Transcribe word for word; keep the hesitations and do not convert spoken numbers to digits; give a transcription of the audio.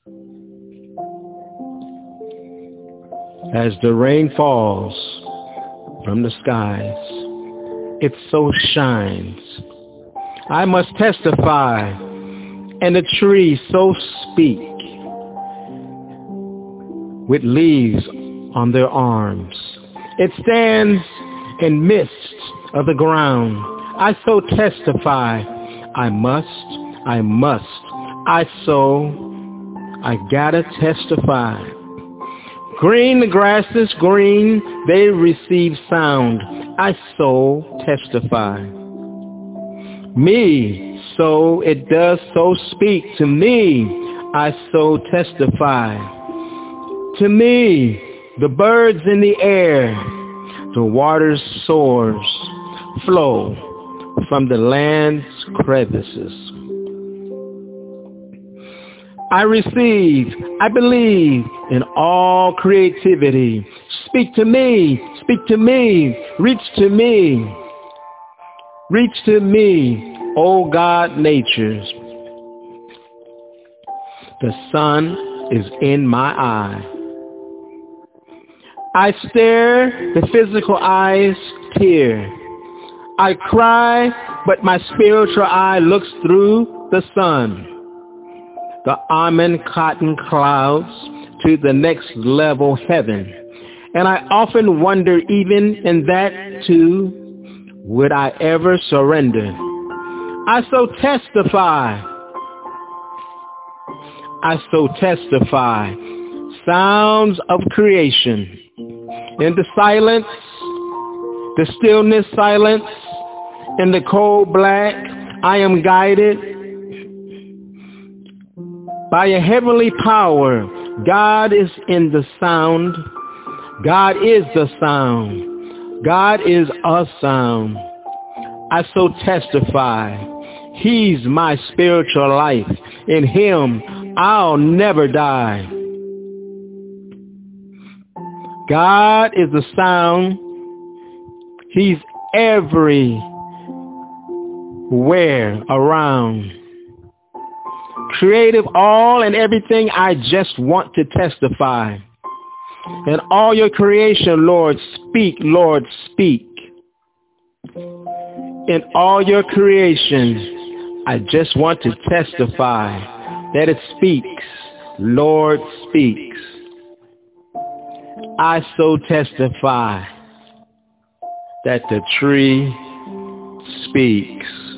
As the rain falls from the skies, it so shines. I must testify, and the trees so speak, with leaves on their arms. It stands in midst of the ground. I so testify, I must, I must, I so, I gotta testify. Green, the grass is green, they receive sound. I so testify. Me, so it does so speak. To me, I so testify. To me, the birds in the air, the water's source flow from the land's crevices. I receive, I believe in all creativity. Speak to me, speak to me, reach to me. Reach to me, O God natures. The sun is in my eye. I stare, the physical eyes tear. I cry, but my spiritual eye looks through the sun. The almond cotton clouds to the next level heaven. And I often wonder, even in that too, would I ever surrender? I so testify. I so testify. Sounds of creation. In the silence, the stillness silence, in the cold black, I am guided by a heavenly power. God is in the sound. God is the sound. God is a sound. I so testify. He's my spiritual life. In him, I'll never die. God is the sound. He's everywhere around. Creative, all and everything, I just want to testify. In all your creation, Lord, speak, Lord, speak. In all your creation, I just want to testify that it speaks, Lord, speaks. I so testify that the tree speaks.